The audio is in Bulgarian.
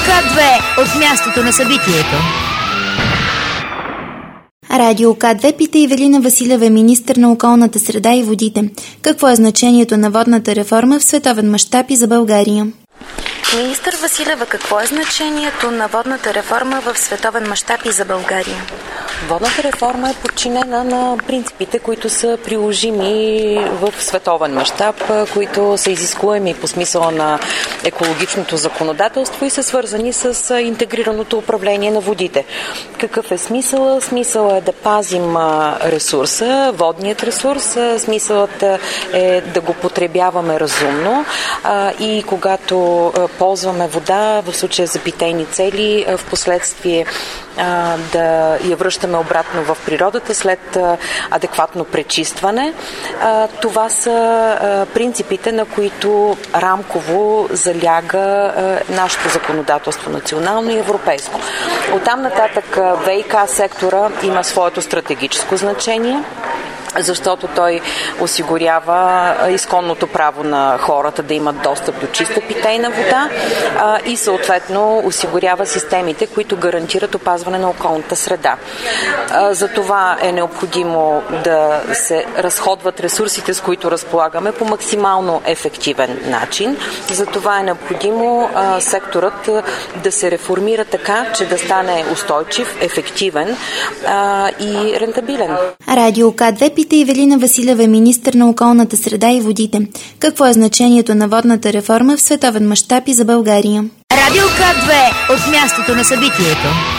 К2 от мястото на събитието. Радио К2 пита Ивелина Василева, министър на околната среда и водите. Какво е значението на водната реформа в световен мащаб и за България? Министър Василева, какво е значението на водната реформа в световен мащаб и за България? Водната реформа е подчинена на принципите, които са приложими в световен мащаб, които са изискуеми по смисъла на екологичното законодателство и са свързани с интегрираното управление на водите. Какъв е смисълът? Смисълът е да пазим ресурса, водният ресурс. Смисълът е да го потребяваме разумно и когато ползваме вода, в случая за питейни цели, в последствие да я връщаме обратно в природата след адекватно пречистване. Това са принципите, на които рамково заляга нашето законодателство, национално и европейско. Оттам нататък ВиК сектора има своето стратегическо значение, защото той осигурява изконното право на хората да имат достъп до чиста питейна вода и съответно осигурява системите, които гарантират опазване на околната среда. За това е необходимо да се разходват ресурсите, с които разполагаме, по максимално ефективен начин. За това е необходимо секторът да се реформира така, че да стане устойчив, ефективен и рентабилен. Радио К2 пита Ивелина Василева, министър на околната среда и водите. Какво е значението на водната реформа в световен мащаб и за България? Радио К2 от мястото на събитието.